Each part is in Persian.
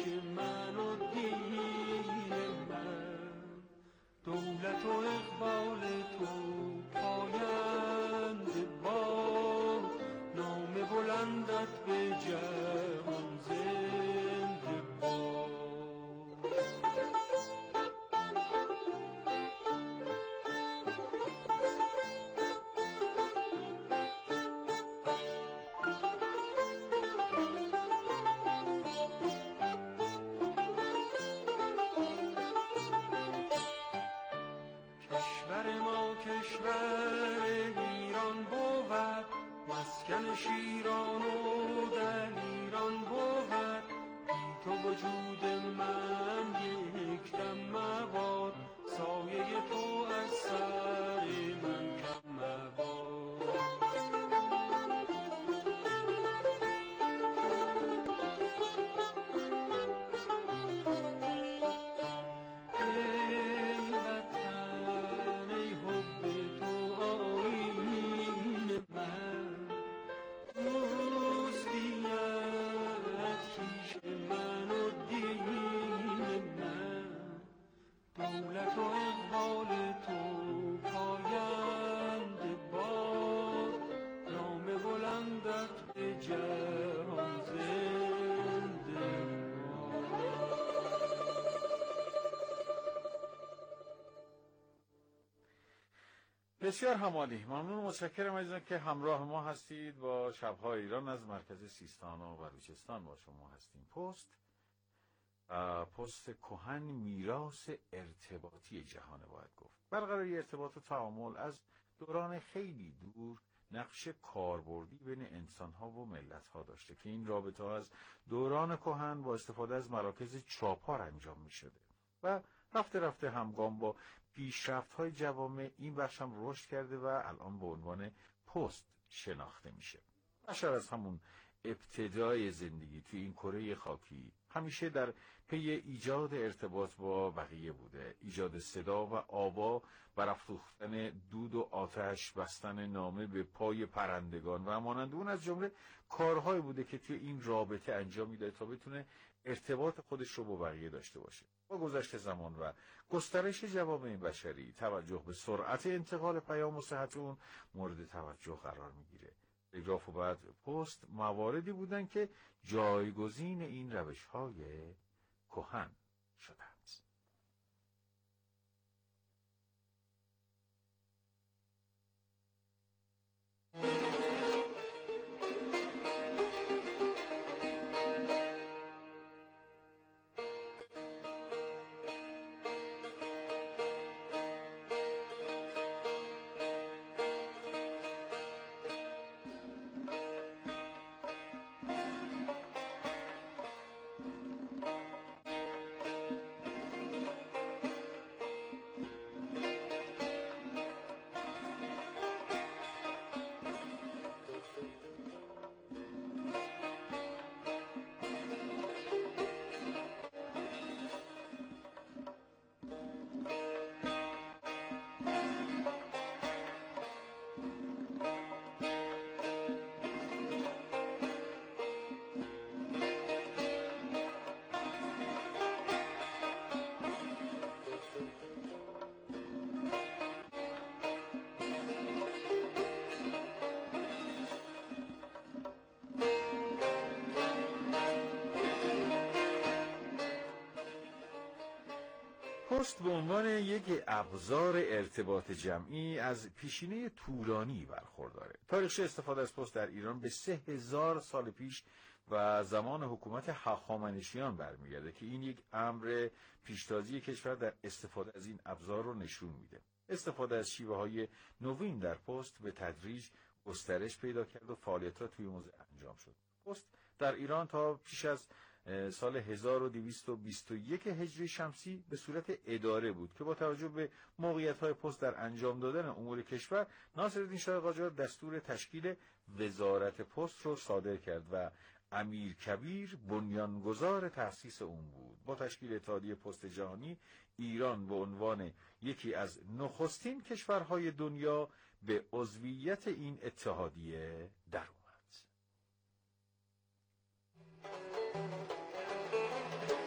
کیش من و دین من، دولت و اقبال تو پاینده باد، نام بلندت به جهان زنده باد. کشور ما کشور ایران بود، مسکن شیران و دلیران بود. بی تو وجود من یک دم مباد، سایه تو از سر من کم مباد. ای وطن ای حب تو آیین من، دوستیت کیش من و دین من، دولت و اقبال تو پاینده باد، نام بلندت به جهان زنده باد. بسیار همالی. ممنون، متشکرم عزیزان که همراه ما هستید. با شب‌های ایران از مرکز سیستان و بلوچستان با شما هستیم. پست کهن میراث ارتباطی جهان باید گفت. برقراری ارتباط و تعامل از دوران خیلی دور نقش کاربردی بین انسان‌ها و ملت‌ها داشته که این رابطه از دوران کهن با استفاده از مراکز چاپار انجام می‌شده و رفته رفته همگام با پیشرفت‌های جوامع این بخش هم رشد کرده و الان به عنوان پست شناخته میشه. بشر از همون ابتدای زندگی توی این کره خاکی همیشه در پی ایجاد ارتباط با بقیه بوده، ایجاد صدا و آوا، برافروختن دود و آتش، بستن نامه به پای پرندگان و مانند اون از جمله کارهایی بوده که توی این رابطه انجام میده تا بتونه ارتباط خودش رو با بقیه داشته باشه. با گذشت زمان و گسترش جوامع بشری توجه به سرعت انتقال پیام و صحت اون مورد توجه قرار میگیره. تلگراف و بعد پست مواردی بودن که جایگزین این روش‌های کهن شدند. پست به عنوان یک ابزار ارتباط جمعی از پیشینه طولانی برخورداره. تاریخچه استفاده از پست در ایران به 3000 سال پیش و زمان حکومت هخامنشیان برمیگرده که این یک امر پیشتازی کشور در استفاده از این ابزار رو نشون میده. استفاده از شیوه‌های نوین در پست به تدریج گسترش پیدا کرد و فعالیت‌ها توی حوزه انجام شد. پست در ایران تا پیش از سال 1221 هجری شمسی به صورت اداره بود که با توجه به موقعیت‌های پست در انجام دادن امور کشور، ناصرالدین شاه قاجار دستور تشکیل وزارت پست رو صادر کرد و امیر کبیر بنیانگذار تأسیس اون بود. با تشکیل اتحادیه پست جهانی، ایران به عنوان یکی از نخستین کشورهای دنیا به عضویت این اتحادیه درآمد.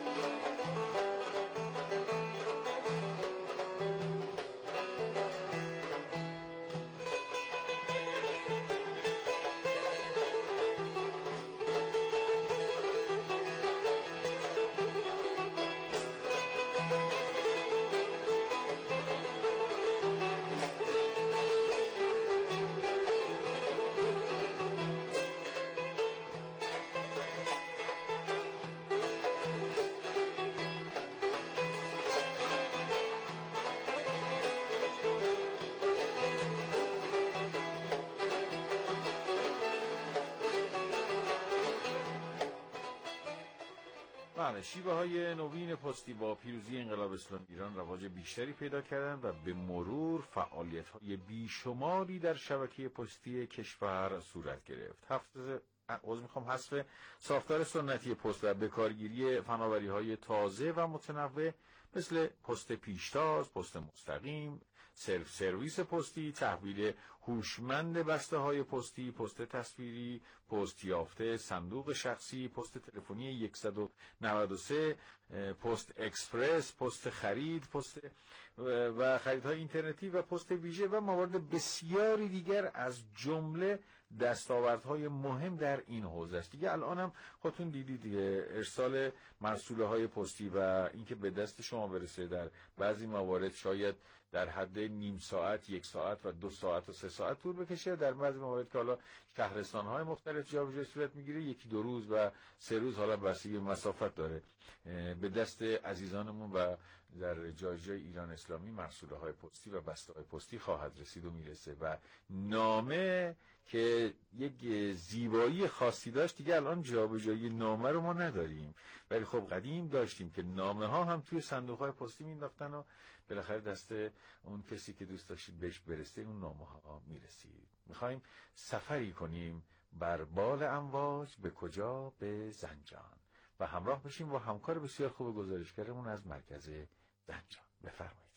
بله، شیوه‌های نوین پستی با پیروزی انقلاب اسلامی ایران رواج بیشتری پیدا کردند و به مرور فعالیت‌های بیشماری در شبکه پستی کشور صورت گرفت. حذف ساختار سنتی پست و بکارگیری فناوری‌های تازه و متنوع مثل پست پیشتاز، پست مستقیم، سرویس پستی، تحویل هوشمند بسته‌های پستی، پست تصویری، پست یافته، صندوق شخصی، پست تلفنی 193، پست اکسپرس، پست خرید، پست و خریدهای اینترنتی و پست ویژه و موارد بسیاری دیگر از جمله دستاوردهای مهم در این حوزه است. دیگه الان هم خودتون دیدید دیگه، ارسال مرسوله های پستی و اینکه به دست شما برسه در بعضی موارد شاید در حد نیم ساعت، 1 ساعت و 2 ساعت و 3 ساعت طول بکشه. در بعضی موارد که حالا شهرستان‌های مختلف جابجایی صورت میگیره 1-2 روز و 3 روز، حالا بستگی به مسافت داره، به دست عزیزانمون و در جای ایران اسلامی مرسوله های پستی و بسته های پستی خواهد رسید و میرسه. و نامه که یک زیبایی خاصی داشت، دیگه الان جابجایی نامه رو ما نداریم، ولی خب قدیم داشتیم که نامه ها هم توی صندوق های پستی مینداختن و بالاخره دست اون کسی که دوست داشتید بهش برسه اون نامه ها میرسید. میخوایم سفری کنیم بر بال امواج، به کجا؟ به زنجان، و همراه بشیم با همکار بسیار خوب گزارشگرمون از مرکز زنجان. بفرمایید.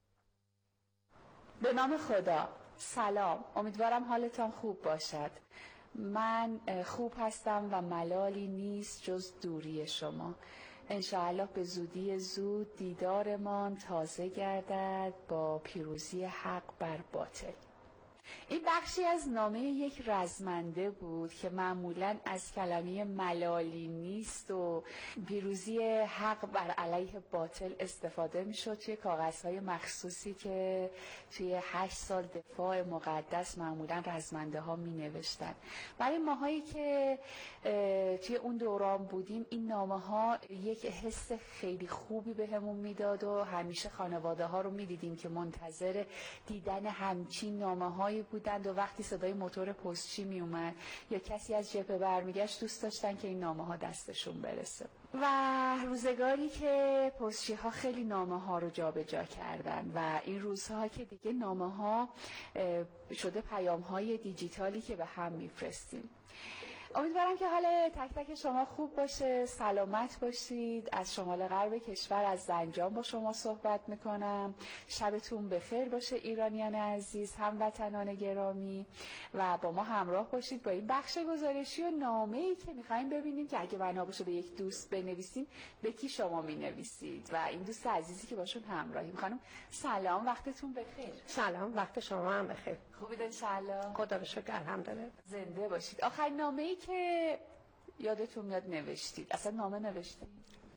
به نام خدا. سلام، امیدوارم حالتان خوب باشد. من خوب هستم و ملالی نیست جز دوری شما. انشاءالله به زودی زود دیدارمان تازه گردد با پیروزی حق بر باطل. این بخشی از نامه یک رزمنده بود که معمولاً از کلمه ملالی نیست و پیروزی حق بر علیه باطل استفاده میشد توی کاغذهای مخصوصی که توی 8 سال دفاع مقدس معمولاً رزمنده ها می نوشتن. برای ماهایی که توی اون دوران بودیم این نامه ها یک حس خیلی خوبی بهمون میداد و همیشه خانواده ها رو می دیدیم که منتظر دیدن همچین نامه هایی بودند و وقتی صدای موتور پستچی می اومد یا کسی از جبهه برمیگشت دوست داشتن که این نامه ها دستشون برسه. و روزگاری که پستچی ها خیلی نامه ها رو جابجا کردن و این روزها که دیگه نامه ها شده پیام های دیجیتالی که به هم میفرستیم. امیدوارم که حال تک تک شما خوب باشه، سلامت باشید. از شمال غرب کشور از زنجان با شما صحبت میکنم. شبتون بخیر باشه ایرانیان عزیز، هموطنان گرامی، و با ما همراه باشید با این بخش گزارشی و نامه‌ای که میخوایم ببینیم که اگه بنا باشه به یک دوست بنویسیم به کی شما مینویسید و این دوست عزیزی که باشون همراهیم. خانم سلام، وقتتون بخیر. سلام، وقت شما هم بخیر. خوبید انشالله؟ خدا رو شکر، الحمدلله. زنده باشید. آخرین نامه‌ای که یادتون میاد نوشتید، اصلا نامه نوشتید؟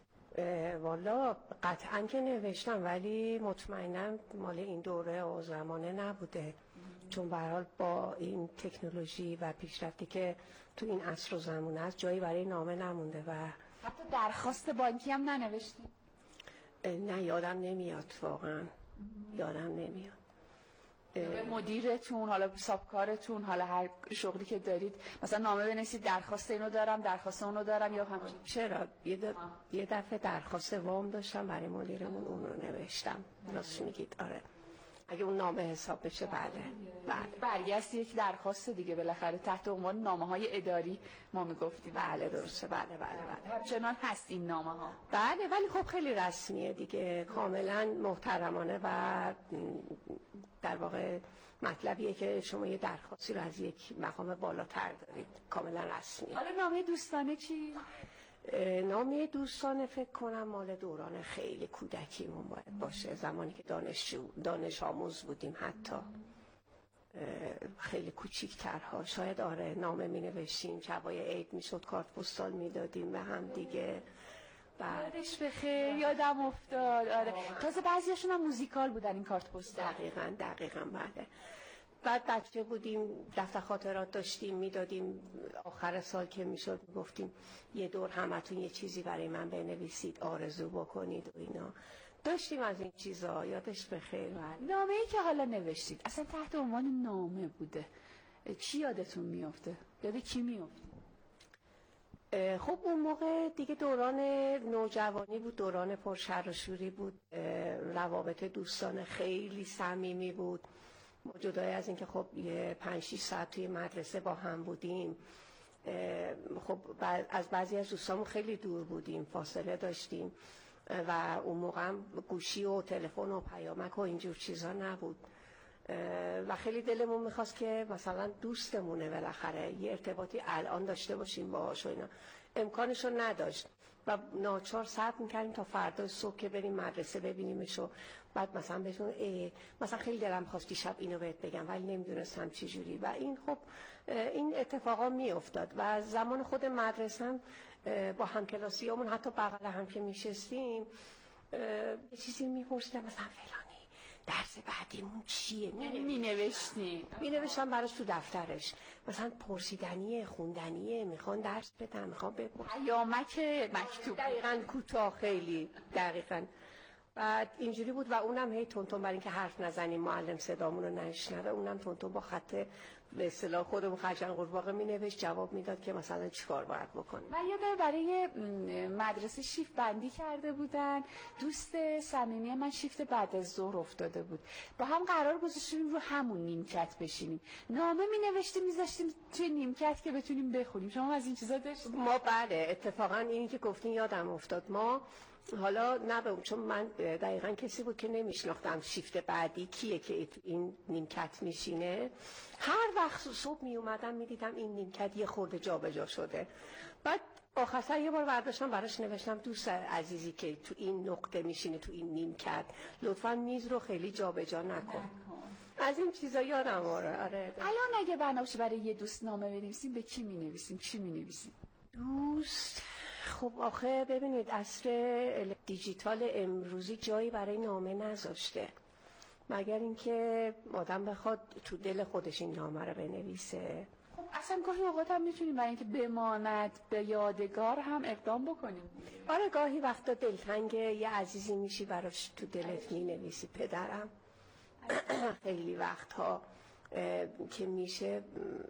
والا قطعا که نوشتم، ولی مطمئنم مال این دوره و زمانه نبوده، چون به هر حال با این تکنولوژی و پیشرفتی که تو این عصر و زمانه است جایی برای نامه نمونده. و حتی درخواست بانکی هم ننوشتید؟ نه، یادم نمیاد، واقعا یادم نمیاد. به مدیرتون، حالا حسابکارتون، حالا هر شغلی که دارید مثلا نامه بنویسید درخواست اینو دارم، درخواست اونو دارم، یا همچین؟ چرا یه دفعه درخواست وام داشتم برای مدیرمون، اون رو نوشتم. راست میگید، آره. اگه اون نامه حساب بشه، بله. برگشت یک درخواست دیگه بالاخره تحت عنوان نامه‌های اداری ما میگفتیم. بله درسته، بله. همچنان هست این نامه‌ها؟ بله، ولی خب خیلی رسمیه دیگه، کاملا محترمانه و در واقع مطلبیه که شما یه درخواستی رو از یک مقام بالاتر دارید، کاملا رسمیه. حالا نامه دوستانه چی؟ نامه دوستانه فکر کنم مال دوران خیلی کودکیمون باید باشه، زمانی که دانش آموز بودیم، حتی خیلی کوچیک‌ترها شاید. آره، نامه می نوشتیم، شبای عید میشد کارت پستال میدادیم به هم دیگه. یادش بخیر، یادم افتاد. آره، تازه بعضیاشون هم موزیکال بودن این کارت پستال. دقیقاً بله. بعد بچه بودیم، دفتر خاطرات داشتیم میدادیم، آخر سال که میشد گفتیم یه دور همتون یه چیزی برای من بنویسید، آرزو بکنید و اینا. داشتیم از این چیزا. یادش بخیر. نامه‌ای که حالا نوشتید اصلا تحت عنوان نامه بوده، چی یادتون میافته؟ یاد کی میافته؟ خب اون موقع دیگه دوران نوجوانی بود، دوران پرشر و شوری بود، روابط دوستانه خیلی صمیمی بود. ما جدای از اینکه خب 5-6 ساعت توی مدرسه با هم بودیم، خب از بعضی از دوستامون خیلی دور بودیم، فاصله داشتیم و اون موقع هم گوشی و تلفن و پیامک و اینجور چیزا نبود و خیلی دلمون میخواست که مثلا دوستمونه بالاخره یه ارتباطی الان داشته باشیم باهاش و اینا. امکانشو نداشت و ناچار صبر میکردیم تا فردا صبح که بریم مدرسه ببینیمش و بعد مثلا بهتون مثلا خیلی دلم خواست دیشب اینو بهت بگم ولی نمیدونستم چی جوری و این خب این اتفاقا میافتاد و زمان خود مدرسه با همکلاسیامون حتی بغل هم که میشستیم یه چیزی میپرسیدم مثلا فلانی درس بعدیمون چیه؟ مینوشتم براش تو دفترش، مثلا پرسیدنیه، خوندنیه، میخوان درس بدم، میخوان بپرسن پیامک مکتوب دقیقاً کوتاه، خیلی دقیقاً. بعد اینجوری بود و اونم هی تونتون برای اینکه حرف نزنیم معلم صدامون رو نشنوه، اونم تونتون با خط به اصطلاح خودمون خرچنگ قورباغه مینوشت، جواب میداد که مثلا چیکار باید بکنیم. و یادم برای مدرسه شیفت بندی کرده بودن، دوست صمیمی من شیفت بعد از ظهر افتاده بود، با هم قرار گذاشتیم رو همون نیمکت بشینیم، نامه مینوشتیم میذاشتیم توی نیمکت که بتونیم بخونیم. شما از این چیزا داشتید؟ ما بله، اتفاقا اینی که گفتین یادم افتاد. ما حالا نه چون من دقیقاً کسی بود که نمیشناختم شیفت بعدی کیه که تو این نیمکت میشینه. هر وقت صبح می اومدم میدیدم این نیمکت یه خورده جابجا شده. بعد آخر یه بار برداشتم براش نوشتم دوست عزیزی که تو این نقطه میشینه تو این نیمکت، لطفاً میز رو خیلی جابجا نکن. از این چیزا یادم آره. الان اگه بنابشه برای یه دوست نامه بنویسیم به کی مینویسیم؟ چی مینویسیم؟ دوست؟ خب آخه ببینید عصر دیجیتال امروزی جایی برای نامه نذاشته، مگر اینکه آدم بخواد تو دل خودش این نامه رو بنویسه. خب اصلا گاهی اوقات هم میتونیم برای اینکه بماند به یادگار هم اقدام بکنیم. آره گاهی وقتا دلتنگ یه عزیزی میشی براش تو دلت مینویسی. پدرم خیلی وقتها که میشه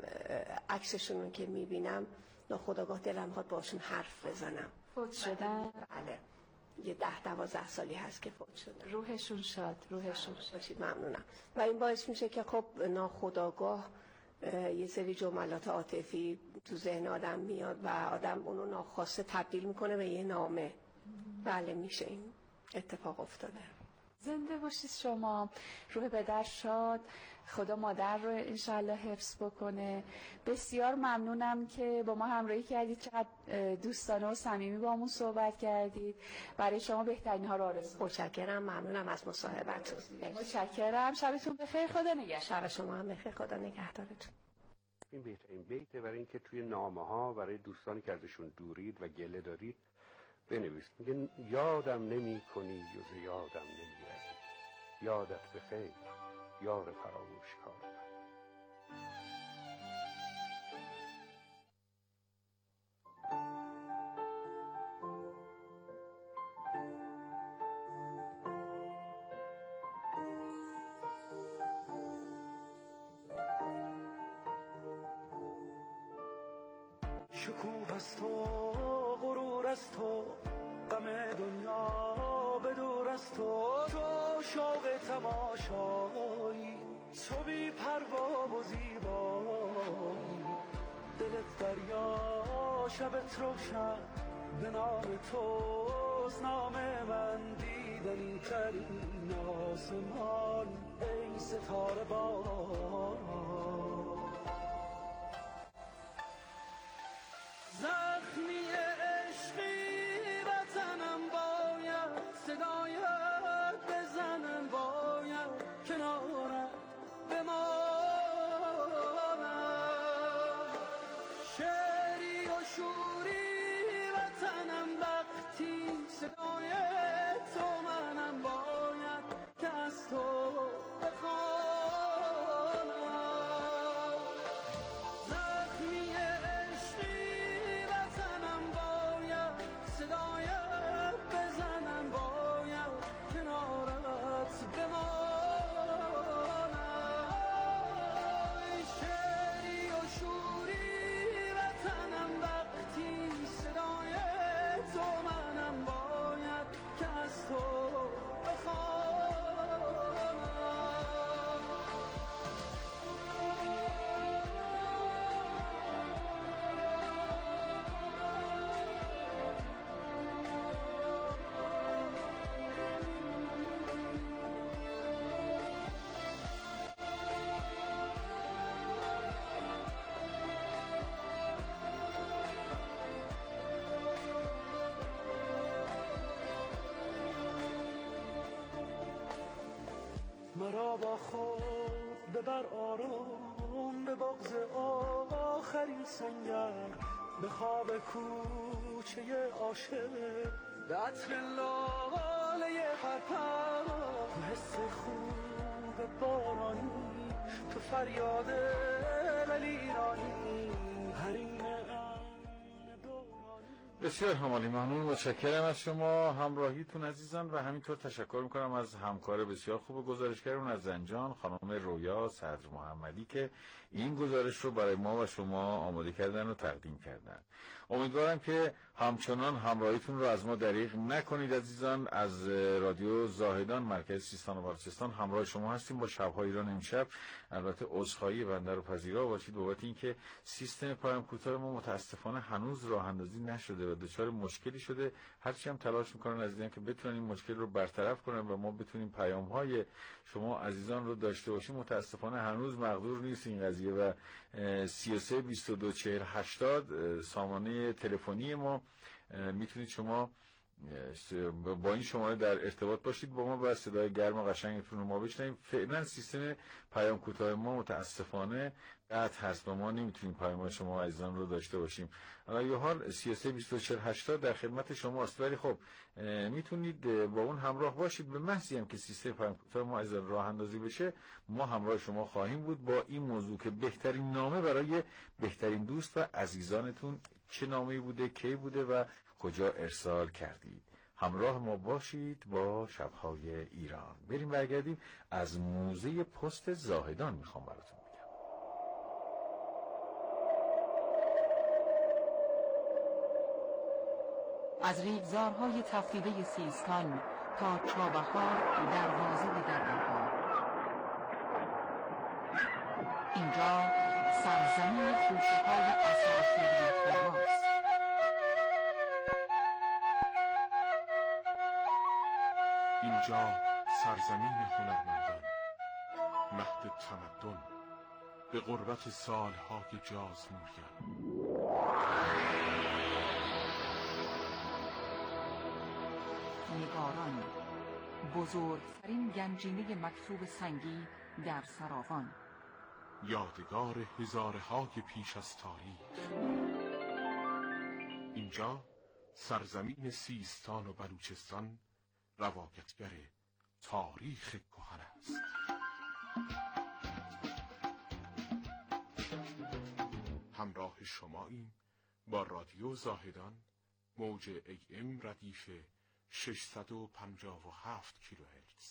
عکسشون رو که میبینم ناخودآگاه دلم خواد باشون حرف بزنم. فوت شدن؟ بله، یه 10-12 سالی هست که فوت شدن. روحشون شاد، روحشون باشید. ممنونم. و این باعث میشه که خب ناخودآگاه یه سری جملات عاطفی تو ذهن آدم میاد و آدم اونو ناخواسته تبدیل میکنه به یه نامه. بله میشه این اتفاق افتاده. زنده باشید شما، روح پدر شاد، خدا مادر رو انشالله حفظ بکنه. بسیار ممنونم که با ما همراهی کردید، چقدر دوستانه و صمیمی با همون صحبت کردید. برای شما بهترین ها رو آرزو. متشکرم، ممنونم از مصاحبتون. متشکرم، شبتون بخیر، خدا نگهدار. شب شما هم بخیر، خدا نگهدارتون. این بهترین بیته برای اینکه توی نامه ها برای دوستانی که ازشون دورید و گله دارید بنویسید. میگن یادم نمی کنی و ز یادم نمی روی، یادت بخیر یار فراموشکار من. شکوه از تو، غرور از تو، غم دنیا به دور از تو، تو شوق تماشایی، تو بی پروا و زیبایی، دلت دریا شبت روشن، به نام توست نام من، دیدنی ترین آسمان ای ستاره باران. زخمی عشقی وطنم باید، صدایت بزنم باید، کنارت بمانم، شعری و شوری وطنم وقتی صدای تو منم باید که از تو بخوانم. زخمی عشقی وطنم باید مرا با خود ببر آرام به بغض آخرین سنگر، به خواب کوچه عاشق، به عطر لاله پرپر، تو حس خوب بارانی، تو فریاد ولی ایرانی، حریم بسیار همالی، ممنون، متشکرم از شما همراهیتون عزیزان و همینطور تشکر میکنم از همکار بسیار خوب گزارشگرمون از زنجان خانم رویا صدر محمدی که این گزارش رو برای ما و شما آماده کردن و تقدیم کردن. امیدوارم که همچنان همراهیتون رو از ما دریغ نکنید عزیزان. از رادیو زاهدان مرکز سیستان و بلوچستان همراه شما هستیم با شب‌های ایران امشب. البته عذرخواهی بنده رو پذیرا باشید بابت اینکه سیستم پیام کوتاه ما متاسفانه هنوز راه اندازی نشده و دچار مشکلی شده. هرچی هم تلاش میکنن عزیزان که بتونن این مشکل رو برطرف کنن و ما بتونیم پیام‌های شما عزیزان رو داشته باشیم، متاسفانه هنوز مقدور نیست این قضیه و 33 22 40 80 سامانه تلفنی ما میتونید شما با این شماره در ارتباط باشید با ما و صدای گرم و قشنگتون رو ما بشنویم. فعلا سیستم پیام کوتاه ما متاسفانه قطع هست و ما نمیتونیم پیام شما عزیزان رو داشته باشیم. علی حال 33 22 40 80 در خدمت شماست، ولی خب میتونید با اون همراه باشید. به محضی هم که سیستم پیام کوتاه ما عزیزان راه اندازی بشه ما همراه شما خواهیم بود با این موضوع که بهترین نامه برای بهترین دوست و عزیزانتون چه نامه‌ای بوده، کی بوده و کجا ارسال کردید. همراه ما باشید با شب‌های ایران. بریم برگردیم از موزه پست زاهدان میخوام براتون بگم. از ریگزارهای تفریده سیستان تا چابهار دروازه به در آنها، اینجا سرزمین خوشه‌های اساطیری خرماست. اینجا سرزمین هنرمندان، مهد تمدن، به غربت سالهای جازمویان. نگاران، بزرگترین گنجینه مکتوب سنگی در سراوان، یادگار هزارهای پیش از تاریخ. اینجا سرزمین سیستان و بلوچستان روایتگر تاریخ کهن است. همراه شماییم با رادیو زاهدان، موج AM ردیف 657 کیلوهرتز.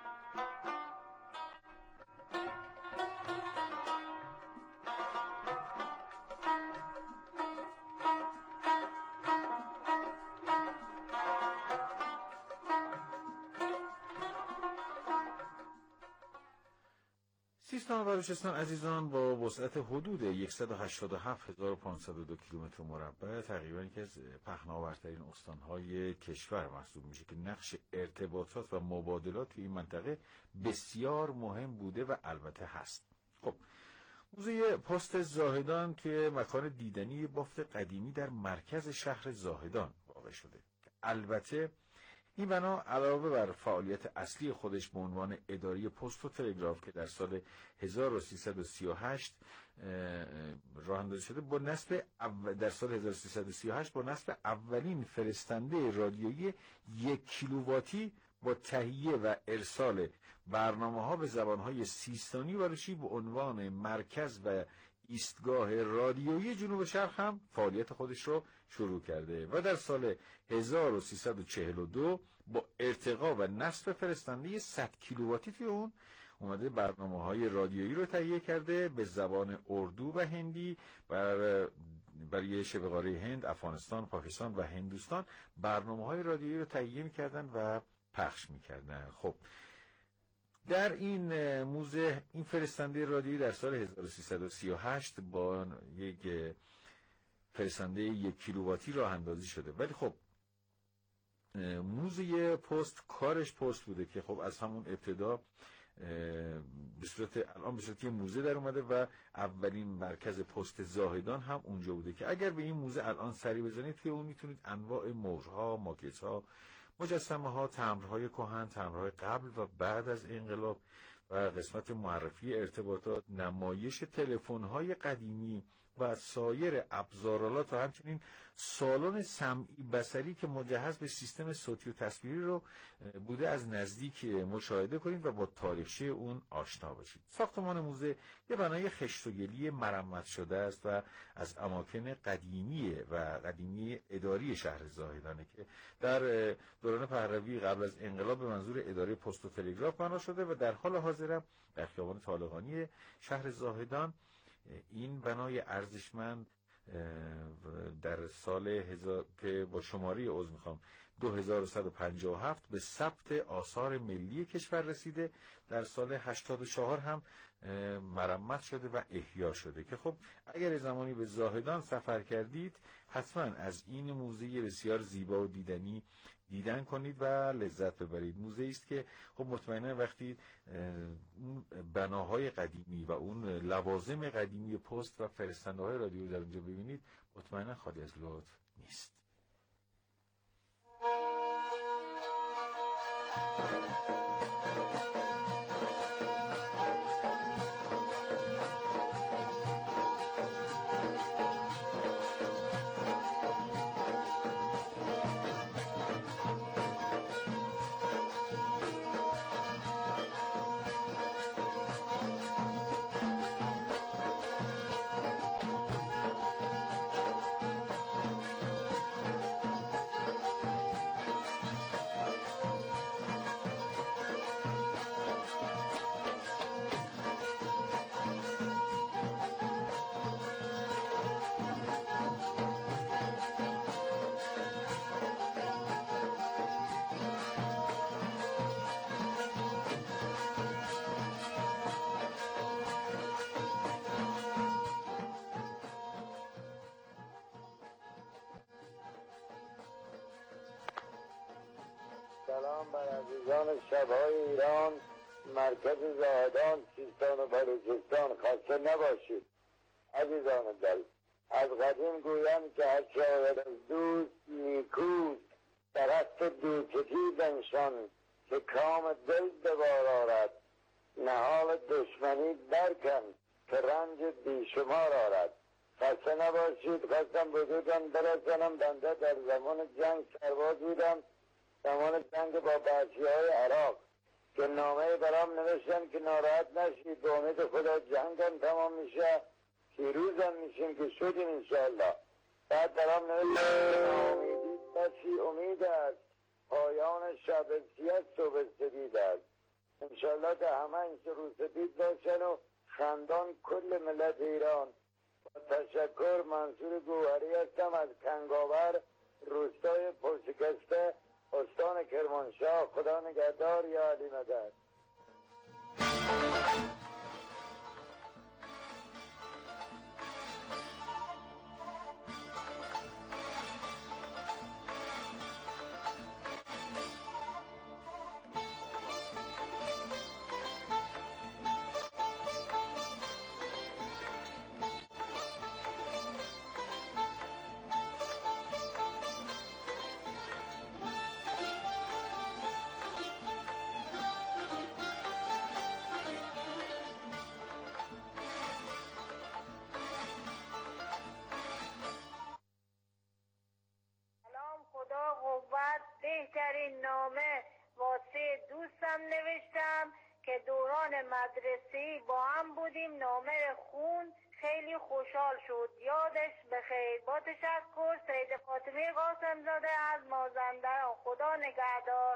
سیستان و بلوچستان عزیزان با وسعت حدود 187,502 کیلومتر مربع تقریبا یکی از پهناورترین استانهای کشور محسوب میشه که نقش ارتباطات و مبادلات توی این منطقه بسیار مهم بوده و البته هست. خب موزه پست زاهدان توی مکان دیدنی بافت قدیمی در مرکز شهر زاهدان واقع شده. البته این بنا علاوه بر فعالیت اصلی خودش به عنوان اداری پست و تلگراف که در سال 1338 راه اندازی شده در سال 1338 با نصب اولین فرستنده رادیویی 1 کیلوواتی با تهیه و ارسال برنامه‌ها به زبان‌های سیستانی و بلوچی به عنوان مرکز و ایستگاه رادیویی جنوب شرق هم فعالیت خودش رو شروع کرده و در سال 1342 با ارتقا و نصب فرستنده 100 کیلوواتی توی اون اومده برنامه‌های رادیویی رو تهیه کرده به زبان اردو و هندی برای شبه قاره هند، افغانستان، پاکستان و هندوستان برنامه‌های رادیویی رو تهیه می‌کردن و پخش می‌کردن. خب در این موزه این فرستنده رادیویی در سال 1338 با یک فرستنده 1 کیلوواتی راه اندازی شده، ولی خب موزه پست کارش پست بوده که خب از همون ابتدا الان به صورت موزه در اومده و اولین مرکز پست زاهدان هم اونجا بوده که اگر به این موزه الان سری بزنید توی اون میتونید انواع مهرها، ماکت‌ها، مجسمه ها، تمبرهای کهن، تمبرهای قبل و بعد از انقلاب و قسمت معرفی ارتباطات، نمایش تلفن‌های قدیمی و سایر ابزارالات و همچنین سالن سمعی بصری که مجهز به سیستم صوتی و تصویری رو بوده از نزدیک مشاهده کنید و با تاریخچه اون آشنا بشید. ساختمان موزه یه بنای خشت و گلی مرمت شده است و از اماکن قدیمی اداری شهر زاهدانه که در دوران پهلوی قبل از انقلاب به منظور اداره پست و تلگراف بنا شده و در حال حاضر در خیابان طالقانی شهر زاهدان این بنای ارزشمند در سال که با شماره 2157 به ثبت آثار ملی کشور رسیده، در سال 84 هم مرمت شده و احیا شده که خب اگر زمانی به زاهدان سفر کردید حتما از این موزه بسیار زیبا و دیدن کنید و لذت ببرید. موزه است که خب مطمئنا وقتی اون بناهای قدیمی و اون لوازم قدیمی پست و فرستنده های رادیو در اونجا ببینید مطمئنا خالی از لطف نیست. سلام بر عزیزان شبهای ایران، مرکز زاهدان، سیستان و بلوچستان. خسته نباشید عزیزان دل. از قدیم گویم که هر شاید از دوست نیکوست، درخت دوچکی بنشان که کام دل دوبار آرد. نهال دشمنی درکن که رنج بیشمار آرد. خسته نباشید. خواستم بزرگان برسانم بنده در زمان جنگ سرباز بودم، زمان جنگ با بچه‌های عراق که نامه برام نوشتن که ناراحت نشید، به امید خدا جنگم تمام میشه، پیروزم میشیم که شدیم انشاءالله. بعد برام نوشتن ناامیدی بسی امید است، پایان شب سیاه صبح سپید است. انشاءالله که همه این روز سپید باشن و خندان کل ملت ایران. با تشکر. منصور گوهری هستم از کنگاور، روستای پرشکسته، استان کرمانشاه. خدا نگهدار. یا علی مدد. بهترین نامه واسه دوستم نوشتم که دوران مدرسه‌ای با هم بودیم، نامه خون، خیلی خوشحال شد. یادش بخیر. با تشکر. سید فاطمه قاسم زاده از مازندران. خدا نگهدار.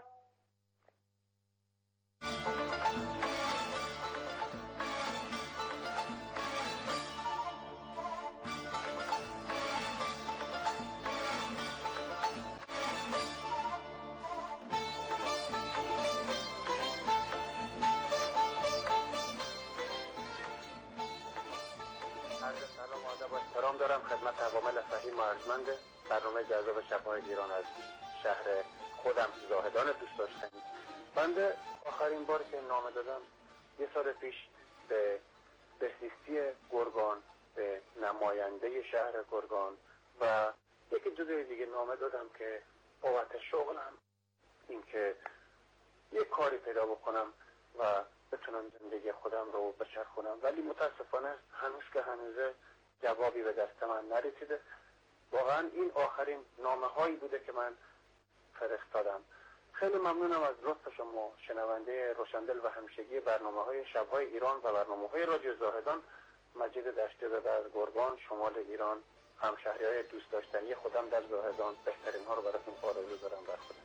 سلام دارم خدمت عوامل فهیم و ارجمند برنامه جذاب شب‌های ایران از شهر خودم زاهدان دوست داشتنی. بنده آخرین بار که نامه دادم یه سال پیش به بهزیستی گرگان، به نماینده شهر گرگان و یکی دو دیگه نامه دادم که بابت شغلم این که یه کاری پیدا بکنم و بتونم زندگی خودم رو بچرخونم، ولی متاسفانه هنوز که هنوزه جوابی به دست من نرسیده. واقعا این آخرین نامه هایی بوده که من فرستادم. خیلی ممنونم از لطف شما شنونده روشندل و همیشگی برنامه‌های شب‌های ایران و برنامه‌های رادیو زاهدان. مجید دشته در گرگان شمال ایران، همشهری‌های دوست داشتنی خودم در زاهدان، بهترین ها رو براتون آرزو دارم. در خدا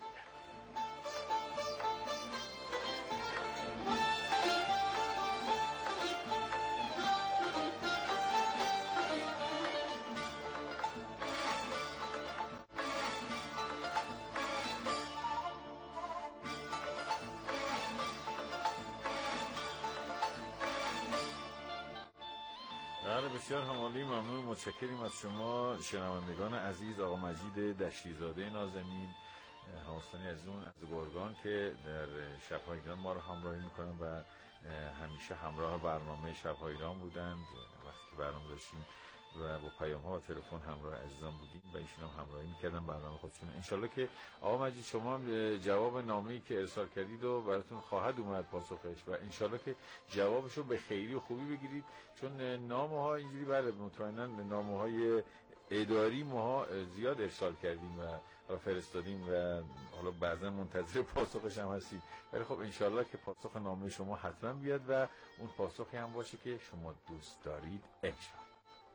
بسیار همالی، ممنون، متشکریم از شما شنوندگان عزیز. آقا مجید دشتیزاده نازنین، هموطنی عزیزمون از گرگان که در شب‌های ایران ما رو همراهی میکنن و همیشه همراه برنامه شب‌های ایران بودند وقتی که برنامه داشتیم و با پیام‌ها و تلفن همراه عزیزان بودیم و ایشون هم همراهی میکردن برنامه خودشون. انشالله که آقا مجید شما جواب نامه‌ای که ارسال کردید و براتون خواهد اومد پاسخش و انشالله که جوابشو به خیری و خوبی بگیرید، چون نامه‌ها اینجوری بله مطمئنا نامه‌های اداری ماها زیاد ارسال کردیم و فرستادیم و حالا بعضا منتظر پاسخش هم هستیم، ولی خب انشالله که پاسخ نامه شما حتما بیاد و اون پاسخی هم باشه که شما دوست دارید انشالله.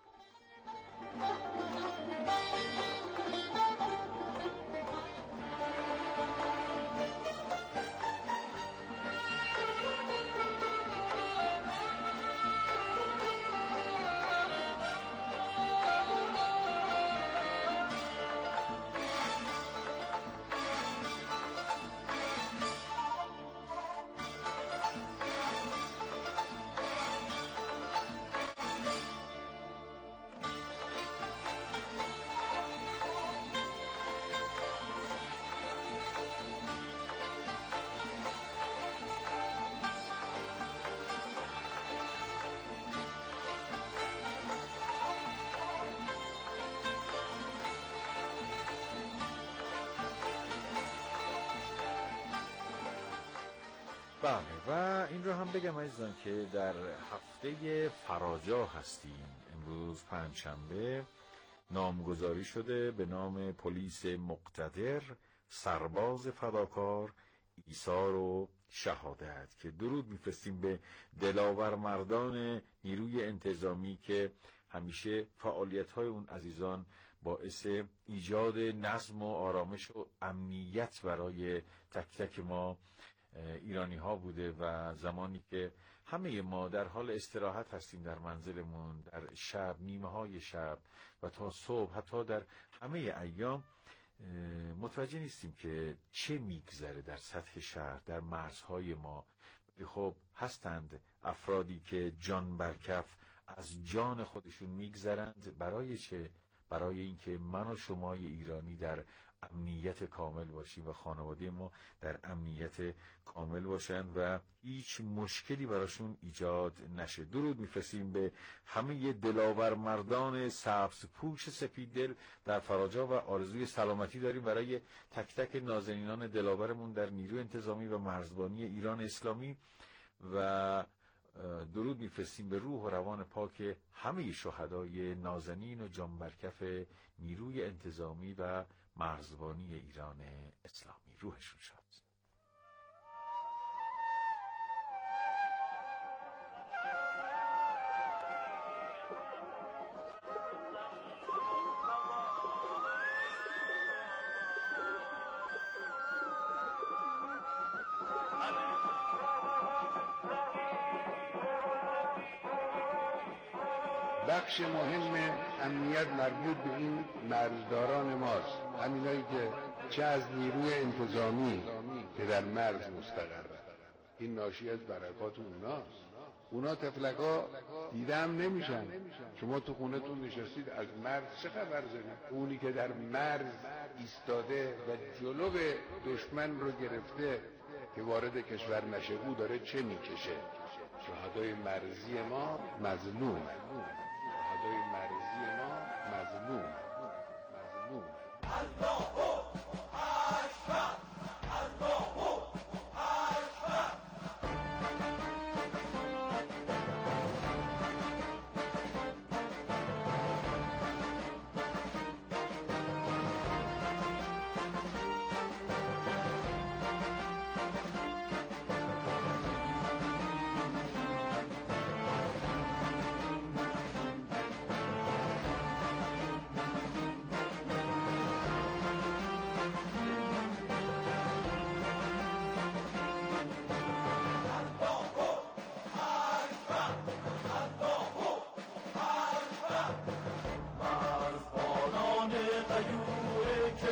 بله و این رو هم بگم عزیزان که در هفته فراجا هستیم. امروز پنجشنبه نامگذاری شده به نام پلیس مقتدر، سرباز فداکار، ایثار و شهادت که درود میفرستیم به دلاور مردان نیروی انتظامی که همیشه فعالیت‌های اون عزیزان باعث ایجاد نظم و آرامش و امنیت برای تک تک ما ایرانی ها بوده و زمانی که همه ما در حال استراحت هستیم در منزلمون در شب، نیمه های شب و تا صبح، حتی در همه ایام متوجه نیستیم که چه میگذره در سطح شهر، در مرزهای ما. خب هستند افرادی که جان برکف از جان خودشون میگذرند. برای چه؟ برای اینکه من و شمای ایرانی در امنیت کامل باشیم و خانواده ما در امنیت کامل باشند و هیچ مشکلی براشون ایجاد نشه. درود میفرستیم به همه دلاور مردان سبز پوش سپید دل در فراجا و آرزوی سلامتی داریم برای تک تک نازنینان دلاورمون در نیروی انتظامی و مرزبانی ایران اسلامی و درود میفرستیم به روح و روان پاک همه شهدای نازنین و جانبرکف نیروی انتظامی و مرزبانی ایران اسلامی. روحشون شاد. بخش مهم امنیت مربوط به این مرزداران ماست، همینایی که چه از نیروی انتظامی که در مرز مستقرن. این ناشی از برکات اوناست. اونا تفلکا دیدم نمیشن. شما تو خونتون نشستید از مرز چه خبر دارید؟ اونی که در مرز ایستاده و جلو دشمن رو گرفته که وارد کشور نشه، او داره چه میکشه؟ شهدای مرزی ما مظلوم، شهدای مرزی ما مظلوم.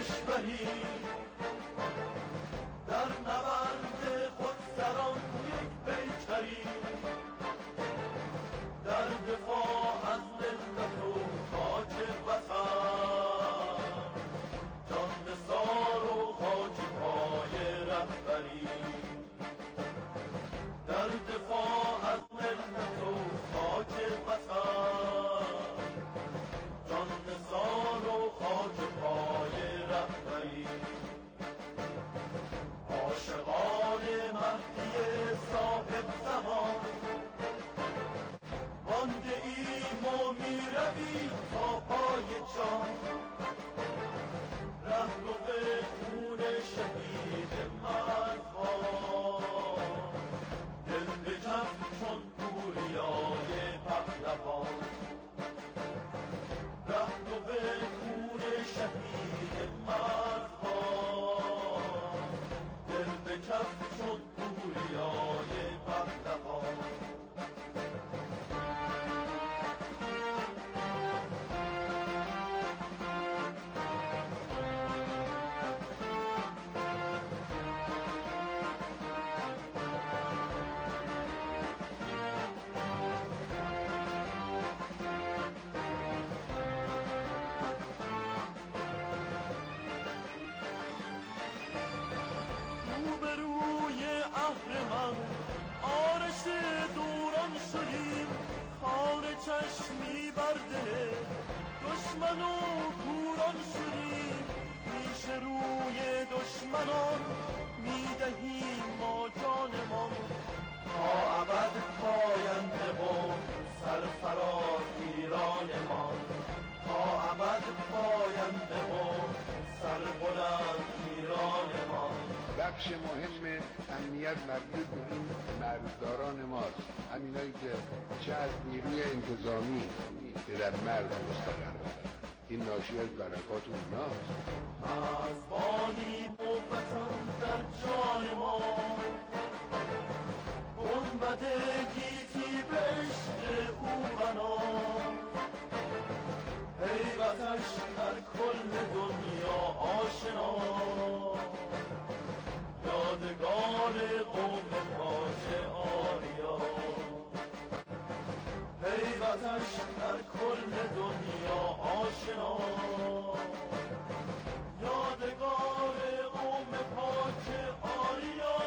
کشوری در نبرد خود سران یک پیکری در دفاع از ملت و خاک وطن جان نثار و خاک پای رهبری در دفاع از ملت و خاک وطن جان نثار و خاک پای رهبری عاشقان مهدی صاحب زمان مانده ایم و می رویم تا پای جان رهرو خون شهید مردها دل به جف چون بوریای پهلوان رهرو خون شهید مردها دل به جف چون بوریای پهلوان روبروی اهرمن آرش دوران شدیم خار چشمی بر دل دشمن و کوران شدیم پیش روی دشمنان میدهیم ما جانمان تا ابد پاینده و سرفراز ایرانمان تا ابد پاینده و سربلند ایرانمان بخش مهم امنیت مربوط به این مرزداران ماست، همینایی که چه از نیروی انتظامی که در مرز مستقر این ناشی از برکات اوناست. مرزبانی موفتن در جان ما گنبد گیتی به عشق او بنا حیرتش در کل دنیا آشنا یادگار قوم پاک آریا حیرتش در کل دنیا آشنا یادگار قوم پاک آریا.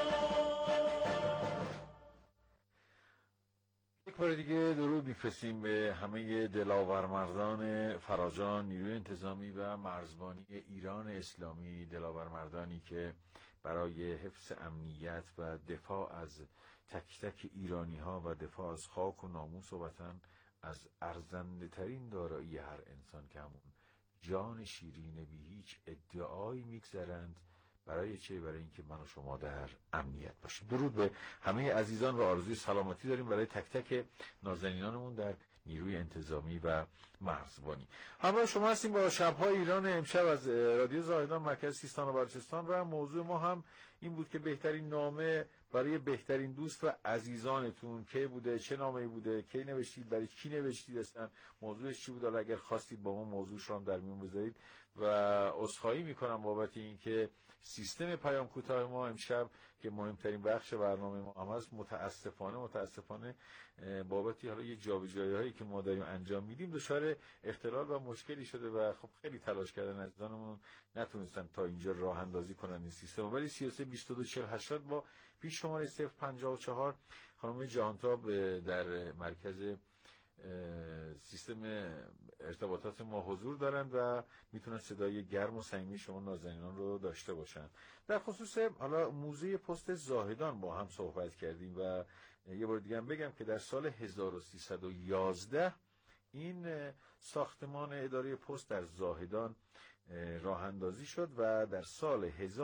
یک بار دیگه درود میفرستیم به همه دلاورمردان فراجان نیروی انتظامی و مرزبانی ایران اسلامی، دلاورمردانی که برای حفظ امنیت و دفاع از تک تک ایرانی ها و دفاع از خاک و ناموس و وطن از ارزنده ترین دارایی هر انسان که همون جان شیرین بی هیچ ادعایی میگذرند. برای چه؟ برای اینکه من و شما در امنیت باشیم. درود به همه عزیزان و آرزوی سلامتی داریم برای تک تک نازنینانمون در نیروی انتظامی و مرزبانی. همراه شما هستیم با شب‌های ایران امشب از رادیو زاهدان مرکز سیستان و بلوچستان و موضوع ما هم این بود که بهترین نامه برای بهترین دوست و عزیزانتون کی بوده، چه نامه‌ای بوده، کی نوشتید، برای کی نوشتید، اصلا موضوعش چی بود. حالا اگر خواستید با ما موضوعش رو هم در میون بذارید و عذرخواهی میکنم بابت اینکه سیستم پیام کوتاه ما امشب که مهمترین بخش برنامه ما هم هست متاسفانه بابتی حالا یه جابجایی‌هایی که ما داریم انجام میدیم دچار اختلال و مشکلی شده و خب خیلی تلاش کردن عزیزانمون نتونستن تا اینجا راه اندازی کنن این سیستم، ولی 33 22 40 80 با پیش شماره 054 خانم جهانتاب در مرکز سیستم ارتباطات ما حضور دارن و میتونن صدای گرم و صمیمی شما نازنینان رو داشته باشن. در خصوص حالا موزه پست زاهدان با هم صحبت کردیم و یه بار دیگه هم بگم که در سال 1311 این ساختمان اداره پست در زاهدان راه اندازی شد و در سال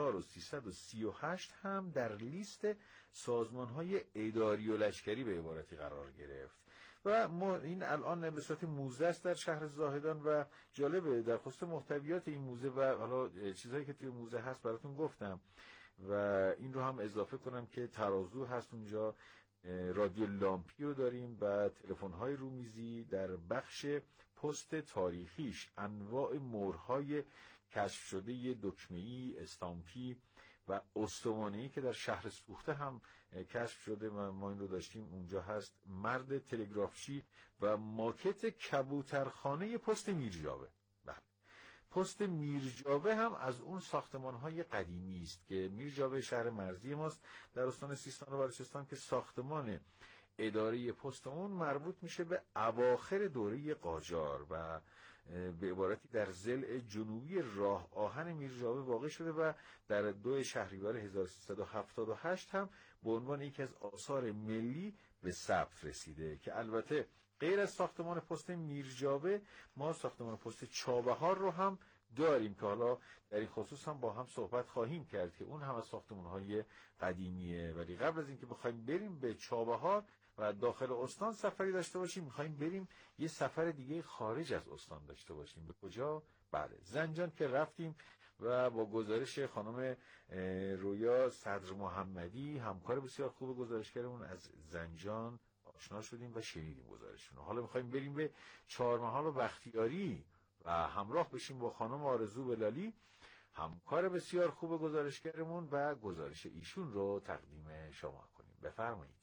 1338 هم در لیست سازمان‌های اداری و لشکری به عبارتی قرار گرفت و این الان به صورت موزه است در شهر زاهدان و جالبه در خصوص محتویات این موزه و حالا چیزهایی که توی موزه هست براتون گفتم و این رو هم اضافه کنم که ترازو هست اونجا، رادیو لامپی رو داریم و تلفن‌های رومیزی در بخش پست تاریخیش، انواع مهرهای کشف شده یه دکمه‌ای استامپی و استوانه‌ای که در شهر سوخته هم کشف شده و ما این رو داشتیم اونجا هست، مرد تلگرافچی و ماکت کبوترخانه پست میرجاوه. بله، پست میرجاوه هم از اون ساختمان‌های قدیمی است که میرجاوه شهر مرزی ماست در استان سیستان و بلوچستان که ساختمان اداره پست اون مربوط میشه به اواخر دوره قاجار و به عبارتی در ضلع جنوبی راه آهن میرجاوه واقع شده و در 2 شهریور 1378 هم به عنوان یکی از آثار ملی به ثبت رسیده که البته غیر از ساختمان پست میرجاوه ما ساختمان پست چابهار رو هم داریم که حالا در این خصوص هم با هم صحبت خواهیم کرد که اون هم از ساختمان‌های قدیمیه. ولی قبل از اینکه بخوایم بریم به چابهار و داخل استان سفری داشته باشیم، می‌خوایم بریم یه سفر دیگه خارج از استان داشته باشیم. به کجا؟ بله، زنجان که رفتیم و با گزارش خانم رویا صدر محمدی همکار بسیار خوب گزارشگرمون از زنجان آشنا شدیم و شنیدیم گزارششون. حالا می‌خوایم بریم به چهارمحال و بختیاری و همراه بشیم با خانم آرزو بلالی همکار بسیار خوب گزارشگرمون و گزارش ایشون رو تقدیم شما کنیم. بفرمایید.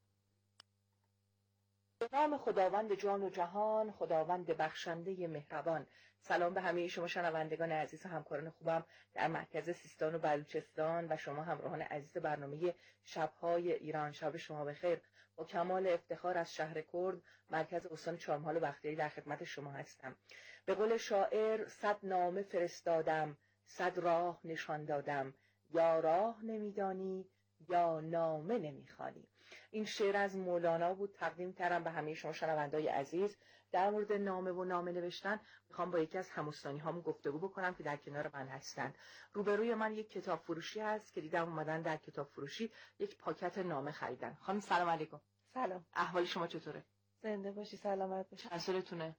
به نام خداوند جان و جهان، خداوند بخشنده مهربان. سلام به همه شما شنوندگان عزیز و همکاران خوبم در مرکز سیستان و بلوچستان و شما همراهان عزیز برنامه شب‌های ایران. شب شما بخیر. با کمال افتخار از شهر کرد مرکز استان چهارمحال و بختیاری در خدمت شما هستم. به قول شاعر 100 نامه فرستادم، 100 راه نشان دادم، یا راه نمیدانی یا نامه نمیخوانی. این شعر از مولانا بود، تقدیم کردم به همه شما شنوندای عزیز. در مورد نامه و نامه نوشتن میخوام با یکی از هموستانی هامون گفتگو بکنم که در کنار من هستند. روبروی من یک کتاب فروشی هست که دیدم اومدن در کتاب فروشی یک پاکت نامه خریدن. خانم سلام علیکم. سلام. احوال شما چطوره؟ زنده باشی، سلامت باشی. چند سالتونه؟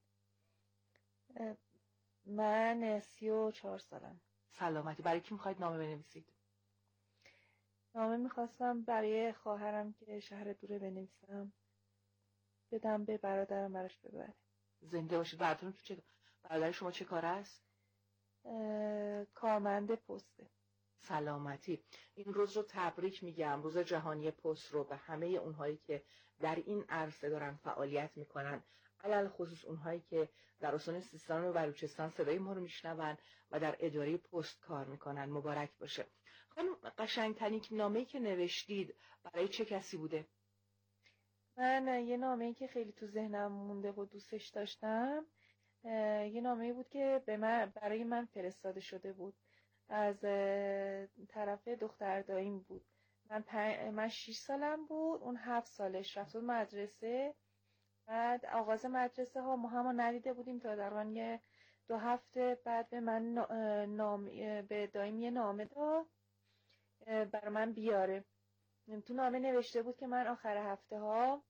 من 34 سالم. سلامتی. برای کی میخواید نامه بنویسید؟ نامه میخواستم برای خواهرم که شهر دوره بنویسم، بدم به برادرم براش ببره. زنده باشید. برادر شما چه کار است؟ کارمند پسته. سلامتی. این روز رو تبریک میگم، روز جهانی پست رو به همه اونهایی که در این عرصه دارن فعالیت میکنن، علل خصوص اونهایی که در استان سیستان و بلوچستان صدای ما رو میشنون و در اداره پست کار میکنن. مبارک باشه. خانم، قشنگترین نامه‌ای که نوشتید برای چه کسی بوده؟ من یه نامه‌ای که خیلی تو ذهنم مونده و دوستش داشتم، یه نامه‌ای بود که برای من فرستاده شده بود از طرف دختر داییم بود. من 6 سالم بود، اون 7 سالش رفت مدرسه. بعد آغاز مدرسه ها ما هم ندیده بودیم تا تقریباً یه 2 هفته بعد به من به دایم یه نامه داد برای من بیاره. تو نامه نوشته بود که من آخر هفته ها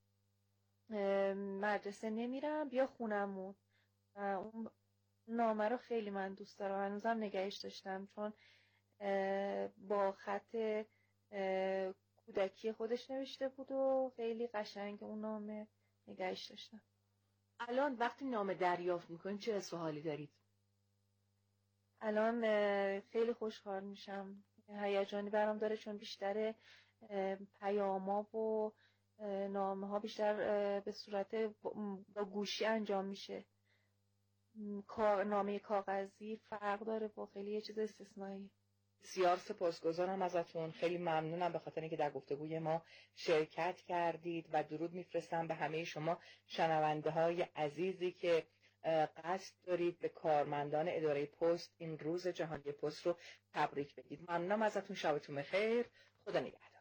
مدرسه نمیرم، بیا خونمون. اون نامه رو خیلی من دوست دارم، هنوزم نگهش داشتم چون با خط کودکی خودش نوشته بود و خیلی قشنگ اون نامه نگهش داشتم. الان وقتی نامه دریافت میکنید چه حس و حالی دارید؟ الان خیلی خوشحال میشم، هیجانی برام داره چون بیشتر پیاما و نامه ها بیشتر به صورت با گوشی انجام میشه. نامه کاغذی فرق داره با خیلی یه چیز استثنایی. بسیار سپاسگزارم ازتون، خیلی ممنونم به خاطر اینکه در گفتگوی ما شرکت کردید و درود میفرستم به همه شما شنونده های عزیزی که قصد دارید به کارمندان اداره پست این روز جهانی پست رو تبریک بگید. ممنونم ازتون، شبتون بخیر، خدا نگهدار.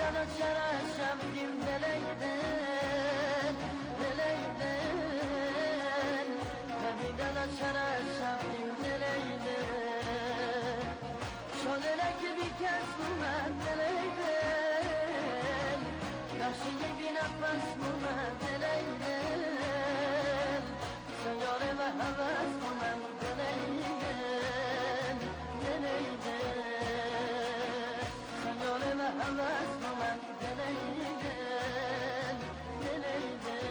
نبیدن چرا شبیم دلیدن دلیدن نبیدن چرا شبیم دلیدن شده که بی کس من دلیدن نقشی بی نفس من دلیدن سیاره و حوث من دلیدن دلیدن سیاره و حوث من دلیدن دلیدن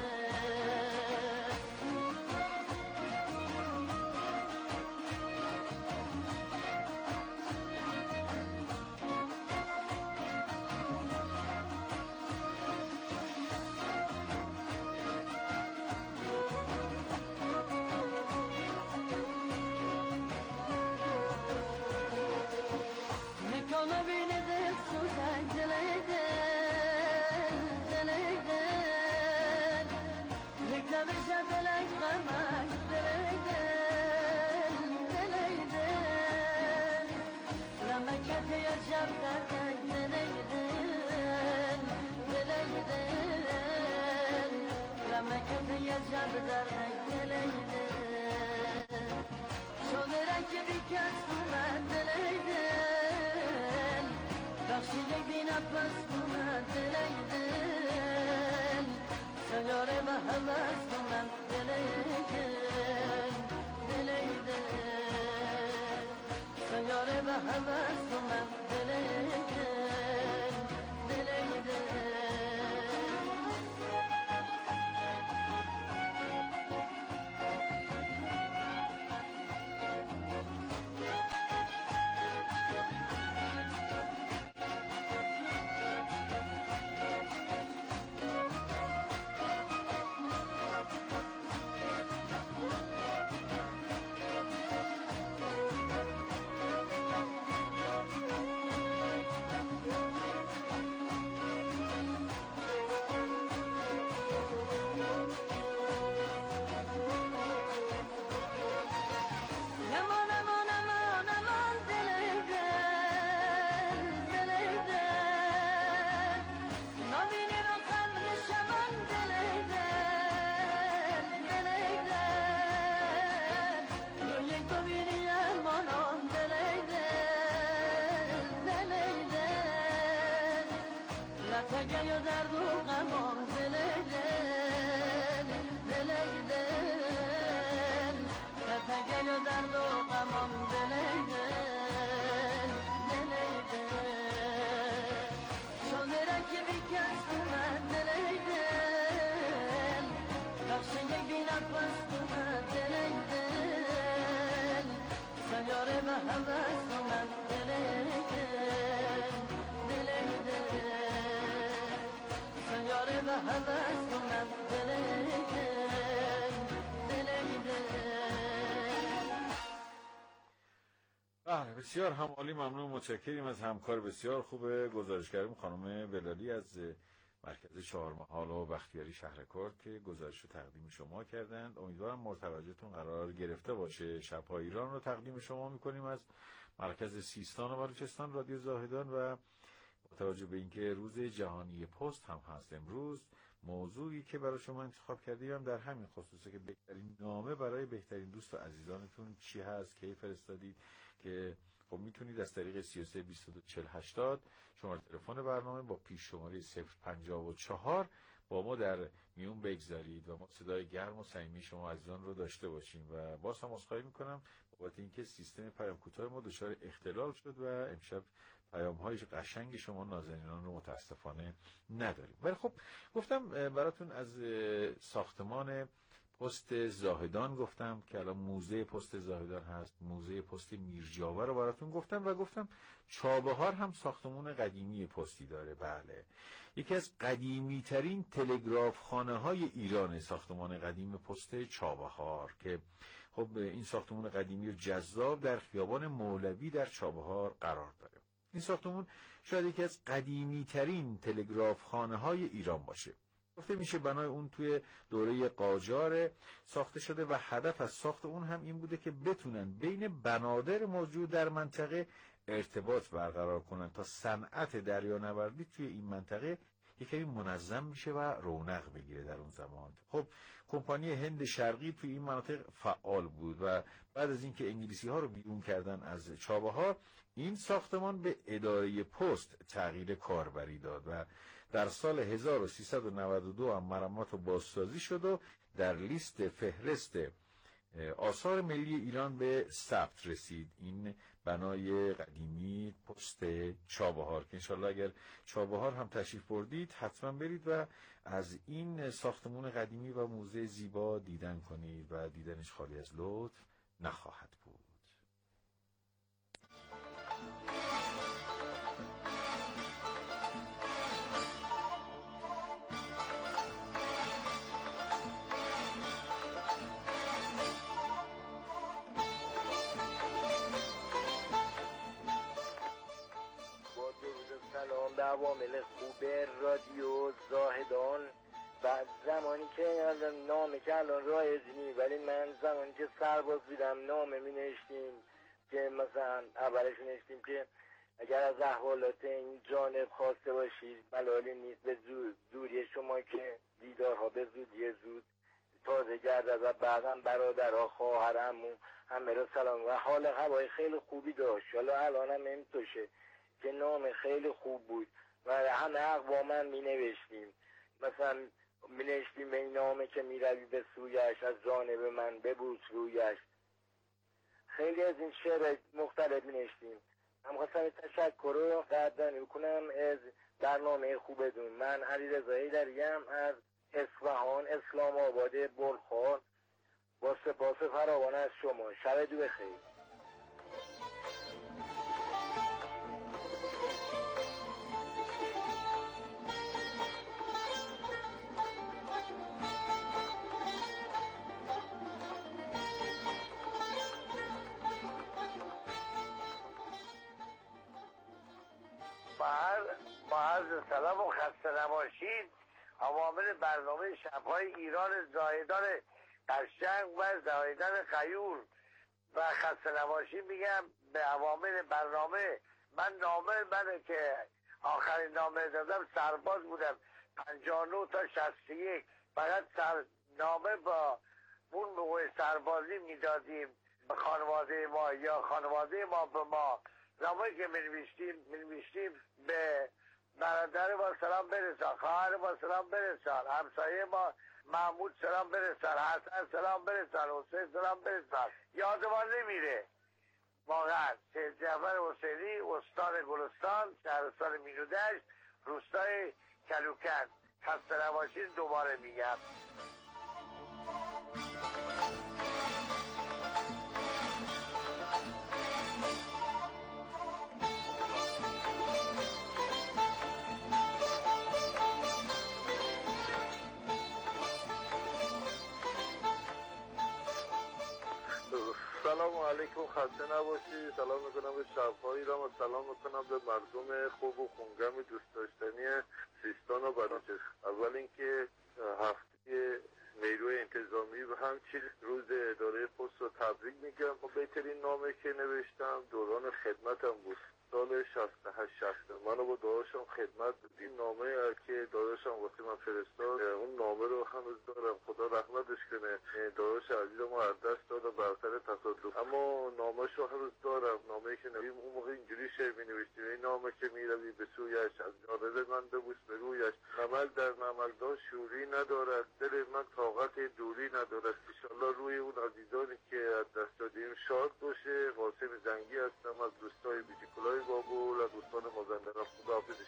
بسیار همعالی، ممنون، متشکریم از همکار بسیار خوب گزارشگرم خانم بلالی از مرکز چهارمحال و بختیاری شهرکرد که گزارش رو تقدیم شما کردند. امیدوارم مورد توجهتون قرار گرفته باشه. شب‌های ایران رو تقدیم شما میکنیم از مرکز سیستان و بلوچستان رادیو زاهدان و با توجه به اینکه روز جهانی پست هم هست امروز، موضوعی که برای شما انتخاب کردیم در همین خصوصه که بهترین نامه برای بهترین دوست و عزیزانتون چی هست، کی فرستادید، که خب میتونید از طریق 33 22 40 80 شماره تلفن برنامه با پیش شماره 054 با ما در میون بگذارید و ما صدای گرم و صمیمی شما عزیزان رو داشته باشیم. و باز هم عذرخواهی میکنم بابت اینکه سیستم پیام کوتاه ما دچار اختلال شد و امشب پیام‌های قشنگ شما نازنینان رو متاسفانه نداریم. ولی خب گفتم براتون از ساختمان پست زاهدان گفتم که الان موزه پست زاهدان هست، موزه پست میرجاور رو براتون گفتم و گفتم چابهار هم ساختمان قدیمی پستی داره. بله، یکی از قدیمی ترین تلگراف خانه های ایران ساختمان قدیم پست چابهار که خب این ساختمان قدیمی و جذاب در خیابان مولوی در چابهار قرار داره. این ساختمان شاید یکی از قدیمی ترین تلگراف خانه های ایران باشه. گفته میشه بنای اون توی دوره قاجار ساخته شده و هدف از ساخت اون هم این بوده که بتونن بین بنادر موجود در منطقه ارتباط برقرار کنن تا صنعت دریانوردی توی این منطقه یک کمی منظم میشه و رونق بگیره در اون زمان. خب کمپانی هند شرقی توی این مناطق فعال بود و بعد از اینکه انگلیسی ها رو بیرون کردن از چابهار، این ساختمان به اداره پست تغییر کاربری داد و در سال 1392 هم مرمت و بازسازی شد و در لیست فهرست آثار ملی ایران به ثبت رسید. این بنای قدیمی پست چابهار که انشالله اگر چابهار هم تشریف بردید حتما برید و از این ساختمان قدیمی و موزه زیبا دیدن کنید و دیدنش خالی از لطف نخواهد بود. به عوامل خوب رادیو زاهدان و زمانی که نامه که الان رایج نی، ولی من زمانی که سرباز بودم نامه می نوشتیم که مثلا اولش نوشتیم که اگر از احوالات این جانب خواسته باشید ملالی نیست به دوری شما که دیدارها به زودی زود تازه گردد و بعدم برادرها خواهرمون همه را سلام و حال هوای خیلی خوبی داشت. حالا الان هم اینطوشه که نام خیلی خوب بود و همه اقوامن می نوشتیم، مثلا می نوشتیم به این نامه که می روی به سویش از جانب من ببوس رویش. خیلی از این شعر مختلف می نوشتیم. هم خواستم تشکر رو قدردانی کنم از برنامه خوبتون. من علیرضا حیدریم از اصفهان اسلام آباد بلخار با سپاس فراوان از شما. شب بخیر. با عرض سلام و خسته نباشید. عوامل برنامه شب‌های ایران زاهدان قشنگ و زاهدان غیور و خسته نباشید میگم به عوامل برنامه. من نامه منه که آخرین نامه دادم سرباز بودم 59 تا 61 فقط نامه با اون موقع سربازی میدادیم به خانواده ما یا خانواده ما به ما. نامه که منوشتیم به برادر با سلام برسان، خواهر با سلام برسان، همسایه ما محمود سلام برسان، حسن سلام برسان، حسین سلام برسان. یادمان نمیره واقعا. سید جعفر حسینی استان گلستان شهرستان مینودشت روستای کلوکن. خسته نباشید دوباره میگم. سلام علیکم، خسته نباشید. سلام میکنم به شب‌های ایران و سلام میکنم به مردم خوب و خونگرم دوست داشتنی سیستان و بلوچستان. اول اینکه هفته نیروی انتظامی و همچنین روز اداره پست رو تبریک میگم. بهترین نامه که نوشتم دوران خدمتم بود، سال 68 منو با داداشم خدمت این نامه که داداشم واسه من فرستاد اون نامه رو هنوز دارم. خدا رحمتش کنه. داداش عزیز ما از دست داد و برسر تصادف، اما نامه شو هنوز دارم. نامه که نویم اون موقع اینجوری شعر می نوشتیم: این نامه که می روی به سویش از جانب من ببوس به رویش، نمل در نملدان شوری ندارد، دل من طاقت دوری ندارد. انشالله روی اون عزیزانی که از دست دادیم شاد باشه. قاسم زنگی هستم از روستای بیچکلای بابول از دوستان مازندران. خداحافظ.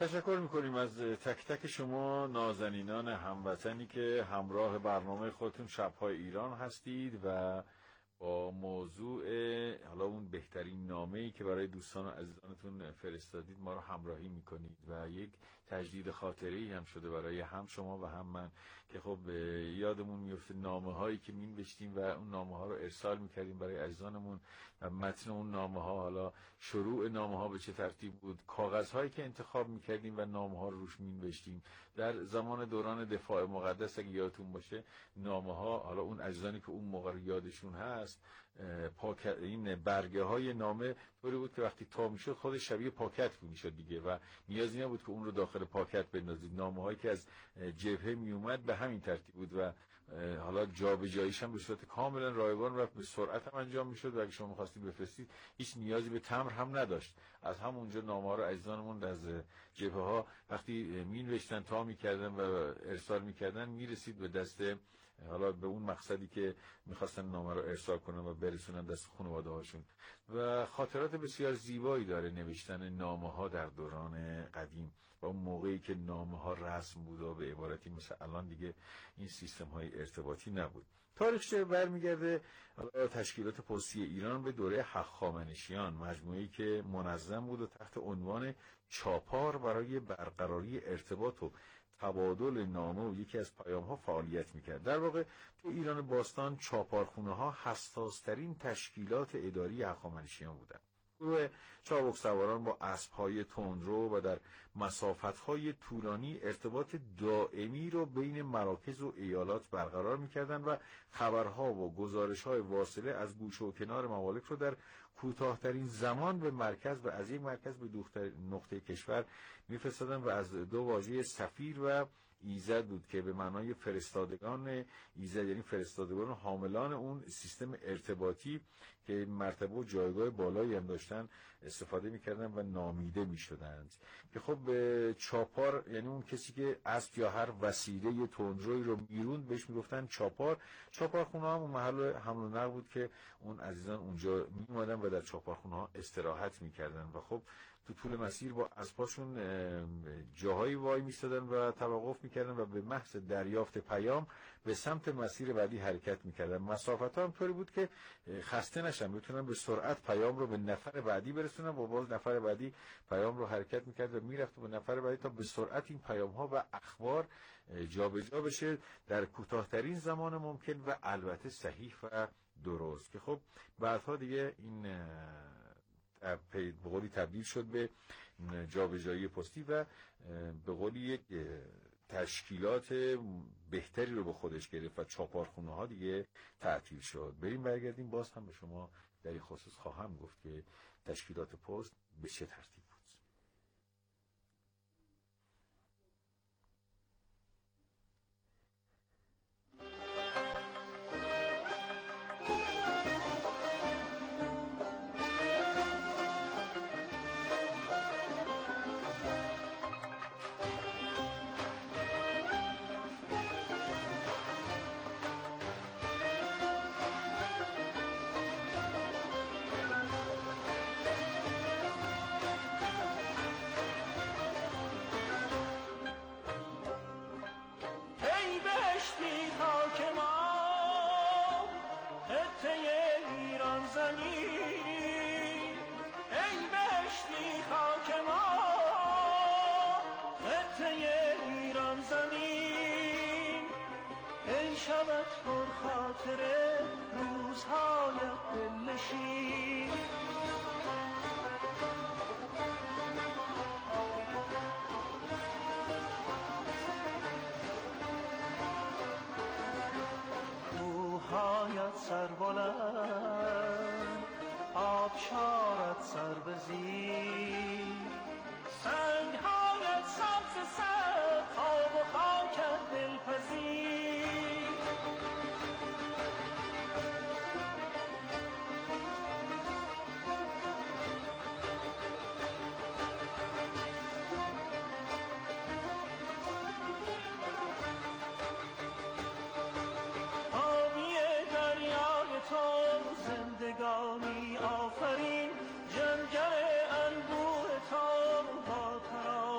تشکر میکنیم از تک تک شما نازنینان هموطنی که همراه برنامه خودتون شب‌های ایران هستید و با موضوع حالا اون بهترین نامه‌ای که برای دوستان و عزیزانتون فرستادید ما رو همراهی میکنید و یک تجدید خاطره‌ای هم شده برای هم شما و هم من که خب یادمون میفته نامه‌هایی که می‌نوشتیم و اون نامه‌ها رو ارسال می‌کردیم برای عزیزانمون و متن اون نامه‌ها، حالا شروع نامه‌ها به چه ترتیب بود، کاغذهایی که انتخاب می‌کردیم و نامه‌ها رو روش می‌نوشتیم. در زمان دوران دفاع مقدس اگه یادتون باشه نامه‌ها، حالا اون عزیزانی که اون موقع یادشون هست، این برگه های نامه طوری بود که وقتی تا میشد خودش شبیه پاکت میشد دیگه و نیازی نبود که اون رو داخل پاکت بندازید. نامه هایی که از جبهه می اومد به همین ترتیب بود و حالا جابجاییش هم به صورت کاملا رایگان و به سرعت هم انجام میشد و اگه شما می‌خواستید بفرستید هیچ نیازی به تمبر هم نداشت. از همونجا نامه ها رو عزیزانمون از جبهه ها وقتی مینوشتن تا میکردن و ارسال میکردن میرسید به دست، حالا به اون مقصدی که میخواستن نامه رو ارسال کنن و برسونن دست خانواده هاشون. و خاطرات بسیار زیبایی داره نوشتن نامه ها در دوران قدیم و اون موقعی که نامه ها رسم بود و به عبارتی مثل الان دیگه این سیستم های ارتباطی نبود. تاریخش برمیگرده تشکیلات پستی ایران به دوره هخامنشیان، مجموعه‌ای که منظم بود و تحت عنوان چاپار برای برقراری ارتباط و تبادل نامه و یکی از پیام‌ها فعالیت می‌کرد. در واقع تو ایران باستان چاپارخونه‌ها حساس‌ترین تشکیلات اداری هخامنشیان بودند. گروه چابک سواران با اسب‌های تندرو و در مسافت‌های طولانی ارتباط دائمی رو بین مراکز و ایالات برقرار می‌کردند و خبرها و گزارش‌های واصله از گوشه و کنار ممالک رو در کوتاه‌ترین زمان به مرکز و از یک مرکز به دورترین نقطه کشور می‌فرستادند و از دو واژه سفیر و ایزد بود که به معنای فرستادگان ایزد، یعنی فرستادگان حاملان اون سیستم ارتباطی که مرتبه و جایگاه بالایی هم داشتن استفاده می‌کردن و نامیده می‌شدند. که خب چاپار یعنی اون کسی که اسب یا هر وسیله تندروی رو میروند بهش میگفتن چاپار. چاپارخونه هم اون محل حمل و نقل بود که اون عزیزان اونجا میومدن و در چاپارخونه ها استراحت میکردن و خب تو طول مسیر با اسباشون جاهایی وای میستادن و توقف میکردن و به محض دریافت پیام به سمت مسیر بعدی حرکت میکردن. مسافت ها هم طوری بود که خسته نشن، بتونن به سرعت پیام رو به نفر بعدی برسونن و باز نفر بعدی پیام رو حرکت میکرد و میرفت به نفر بعدی تا به سرعت این پیام ها و اخبار جابجا بشه در کوتاه‌ترین زمان ممکن و البته صحیح و درست. که خب بعدها دیگه این به قولی تبدیل شد به جابجایی پستی و به قولی یک تشکیلات بهتری رو به خودش گرفت و چاپارخونه ها دیگه تعطیل شد. بریم برگردیم باز هم به شما در این خصوص خواهم گفت که تشکیلات پست به چه ترتیب بود. سر بلند آبشارت سر بزیر سنگهایت سبز سر خواب و خاکت دلپذیر زندگانی آفرین جنگل انبوه تا با ترانه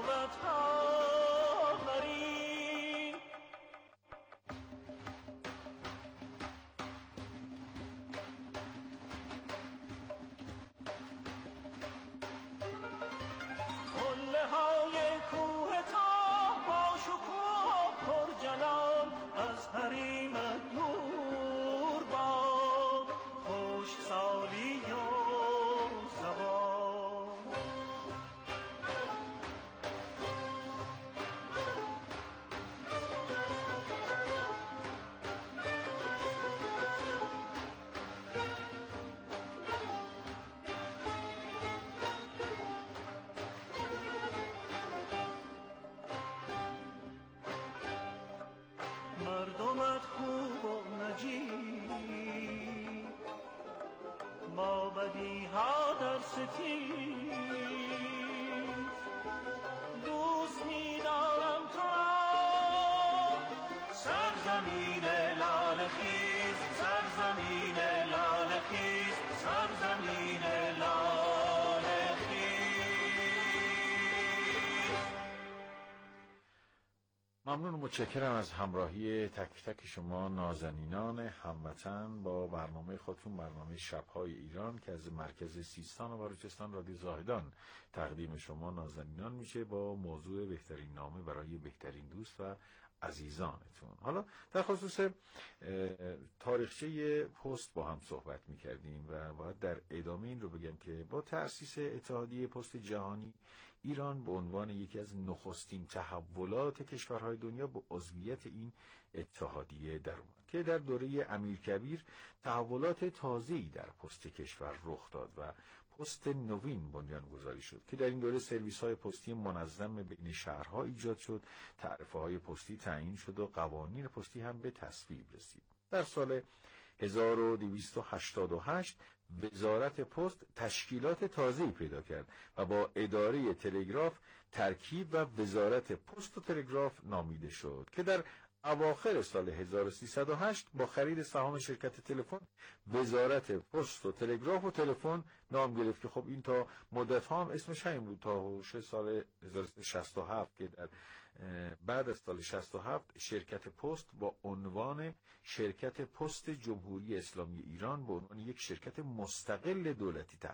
ستیز دوست می‌دارم تو را سرزمین لاله خیز سرزمین لاله خیز سرزمین لاله خیز. ممنون و متشکرم از همراهی تک تک شما نازنینان هموطن با برنامه خودتون، برنامه شب‌های ایران که از مرکز سیستان و بلوچستان رادیو زاهدان تقدیم شما نازنینان میشه با موضوع بهترین نامه برای بهترین دوست و عزیزانتون. حالا در خصوص تاریخچه پست با هم صحبت میکردیم و باید در ادامه این رو بگم که با تأسیس اتحادیه پست جهانی ایران به عنوان یکی از نخستین تحولات کشورهای دنیا به عضویت این اتحادیه در اومد که در دوره امیرکبیر تحولات تازه‌ای در پست کشور رخ داد و پست نوین بنیانگذاری شد که در این دوره سرویس‌های پستی منظم بین شهرها ایجاد شد، تعرفه‌های پستی تعیین شد و قوانین پستی هم به تصویب رسید. در سال 1288 وزارت پست تشکیلات تازه‌ای پیدا کرد و با اداره تلگراف ترکیب و وزارت پست و تلگراف نامیده شد که در اواخر سال 1308 با خرید سهام شرکت تلفن وزارت پست و تلگراف و تلفن نام گرفت که خب این تا مدت ها هم اسمش همین بود تا سال 1367 که در بعد از سال 67 شرکت پست با عنوان شرکت پست جمهوری اسلامی ایران به عنوان یک شرکت مستقل دولتی